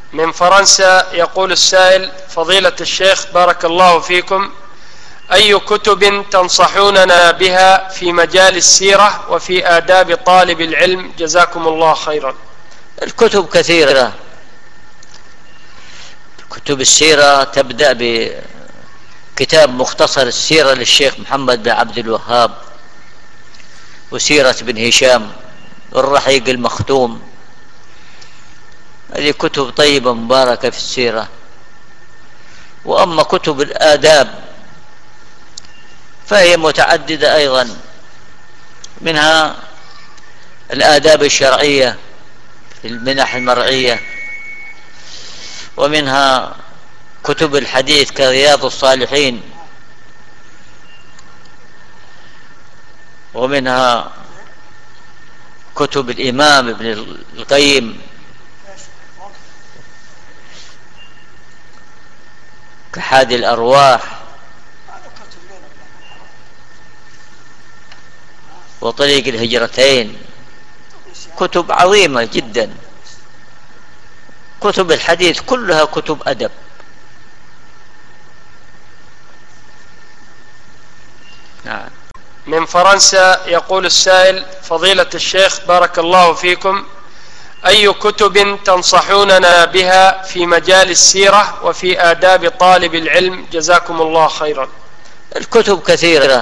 من فرنسا يقول السائل: فضيلة الشيخ بارك الله فيكم، أي كتب تنصحوننا بها في مجال السيرة وفي آداب طالب العلم؟ جزاكم الله خيرا. الكتب كثيرة. كتب السيرة تبدأ بكتاب مختصر السيرة للشيخ محمد بن عبد الوهاب، وسيرة بن هشام، والرحيق المختوم. هذه كتب طيبة مباركة في السيرة. وأما كتب الآداب فهي متعددة أيضا، منها الآداب الشرعية في المنح المرعية، ومنها كتب الحديث كرياض الصالحين، ومنها كتب الإمام ابن القيم كحادي الأرواح، وطريق الهجرتين. كتب عظيمة جدا. كتب الحديث كلها كتب أدب. نعم. من فرنسا يقول السائل: فضيلة الشيخ بارك الله فيكم، أي كتب تنصحوننا بها في مجال السيرة وفي آداب طالب العلم؟ جزاكم الله خيرا. الكتب كثيرة.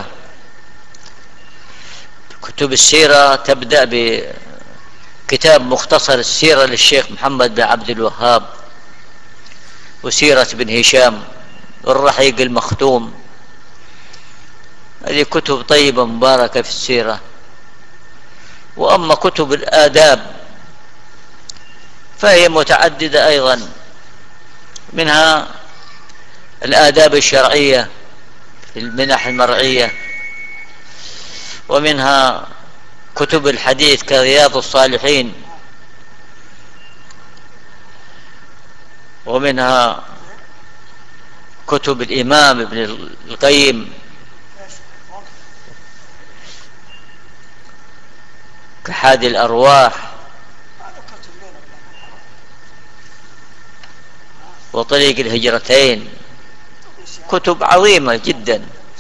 كتب السيرة تبدأ بكتاب مختصر السيرة للشيخ محمد بن عبد الوهاب، وسيرة بن هشام، والرحيق المختوم. هذه كتب طيبة مباركة في السيرة. وأما كتب الآداب فهي متعددة أيضا، منها الآداب الشرعية في المنح المرعية، ومنها كتب الحديث كرياض الصالحين، ومنها كتب الإمام ابن القيم كحادي الأرواح، وطريق الهجرتين. كتب عظيمة جدا.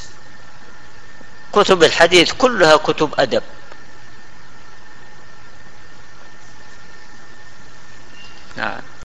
كتب الحديث كلها كتب أدب. نعم.